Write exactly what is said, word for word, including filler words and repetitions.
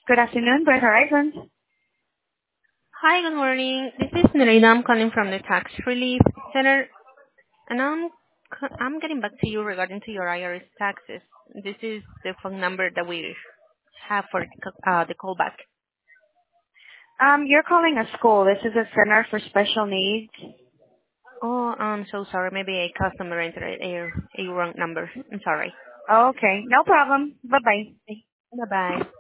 Good afternoon, Bright Horizons. Hi, good morning. This is Nerina. I'm calling from the Tax Relief Center, and I'm c- I'm getting back to you regarding to your I R S taxes. This is the phone number that we have for the c- uh, the callback. Um, you're calling a school. This is a center for special needs. Oh, I'm so sorry. Maybe a customer entered a, a wrong number. I'm sorry. Okay, no problem. Bye bye. Bye bye.